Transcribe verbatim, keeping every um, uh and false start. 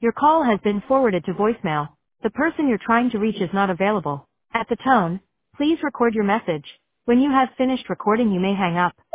Your call has been forwarded to voicemail. The person you're trying to reach is not available. At the tone, please record your message. When you have finished recording, you may hang up.